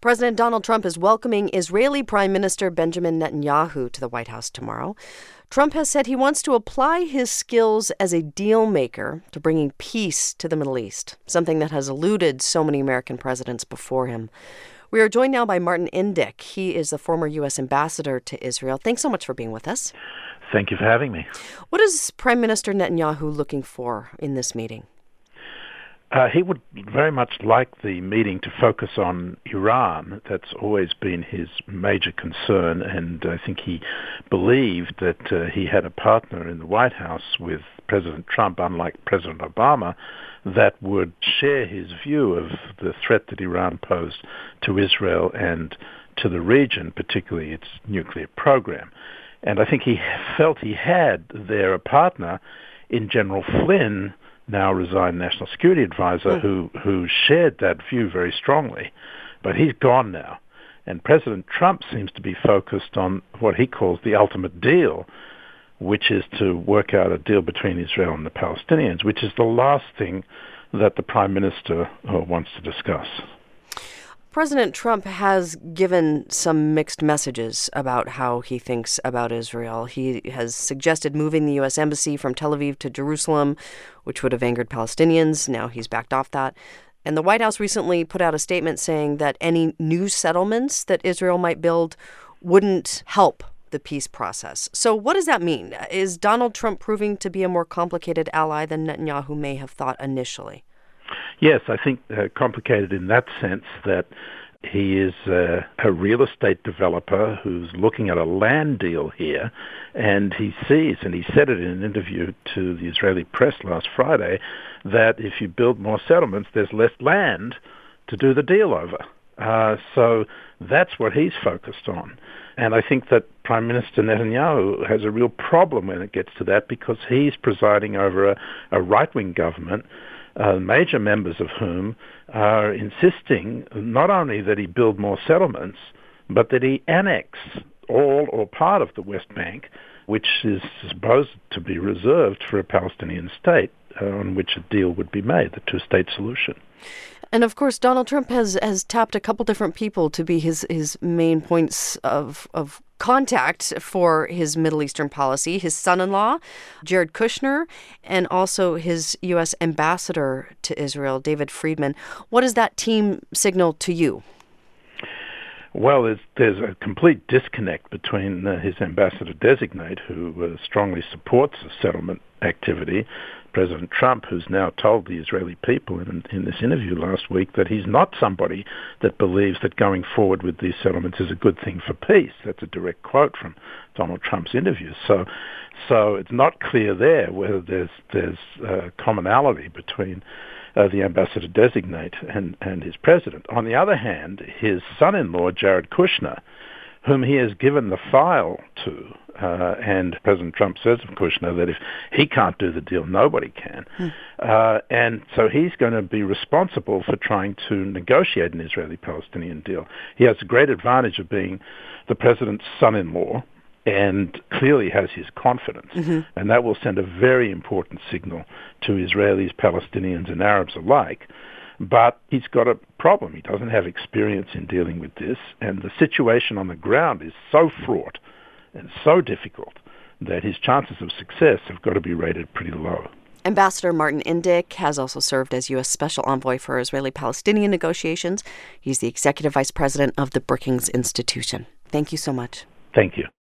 President Donald Trump is welcoming Israeli Prime Minister Benjamin Netanyahu to the White House tomorrow. Trump has said he wants to apply his skills as a deal maker to bringing peace to the Middle East, something that has eluded so many American presidents before him. We are joined now by Martin Indyk. He is the former U.S. ambassador to Israel. Thanks so much for being with us. Thank you for having me. What is Prime Minister Netanyahu looking for in this meeting? He would very much like the meeting to focus on Iran. That's always been his major concern, and I think he believed that he had a partner in the White House with President Trump, unlike President Obama, that would share his view of the threat that Iran posed to Israel and to the region, particularly its nuclear program. And I think he felt he had there a partner in General Flynn, now resigned National Security Advisor, who shared that view very strongly. But he's gone now. And President Trump seems to be focused on what he calls the ultimate deal, which is to work out a deal between Israel and the Palestinians, which is the last thing that the Prime Minister wants to discuss. President Trump has given some mixed messages about how he thinks about Israel. He has suggested moving the U.S. Embassy from Tel Aviv to Jerusalem, which would have angered Palestinians. Now he's backed off that. And the White House recently put out a statement saying that any new settlements that Israel might build wouldn't help the peace process. So what does that mean? Is Donald Trump proving to be a more complicated ally than Netanyahu may have thought initially? Yes, I think complicated in that sense that he is a real estate developer who's looking at a land deal here, and he sees, and he said it in an interview to the Israeli press last Friday, that if you build more settlements, there's less land to do the deal over. So that's what he's focused on. And I think that Prime Minister Netanyahu has a real problem when it gets to that, because he's presiding over a right-wing government, major members of whom are insisting not only that he build more settlements, but that he annex all or part of the West Bank, which is supposed to be reserved for a Palestinian state on which a deal would be made, the two-state solution. And of course, Donald Trump has tapped a couple different people to be his main points of contact for his Middle Eastern policy. His son-in-law, Jared Kushner, and also his U.S. ambassador to Israel, David Friedman. What does that team signal to you? Well, there's a complete disconnect between his ambassador-designate, who strongly supports the settlement activity, President Trump, who's now told the Israeli people in this interview last week that he's not somebody that believes that going forward with these settlements is a good thing for peace. That's a direct quote from Donald Trump's interview. So it's not clear there whether there's commonality between the ambassador-designate and his president. On the other hand, his son-in-law, Jared Kushner, whom he has given the file to, and President Trump says of Kushner that if he can't do the deal, nobody can. And so he's going to be responsible for trying to negotiate an Israeli-Palestinian deal. He has a great advantage of being the president's son-in-law, and clearly has his confidence. And that will send a very important signal to Israelis, Palestinians, and Arabs alike. But he's got a problem. He doesn't have experience in dealing with this, and the situation on the ground is so fraught and so difficult that his chances of success have got to be rated pretty low. Ambassador Martin Indyk has also served as U.S. Special Envoy for Israeli-Palestinian negotiations. He's the Executive Vice President of the Brookings Institution. Thank you so much. Thank you.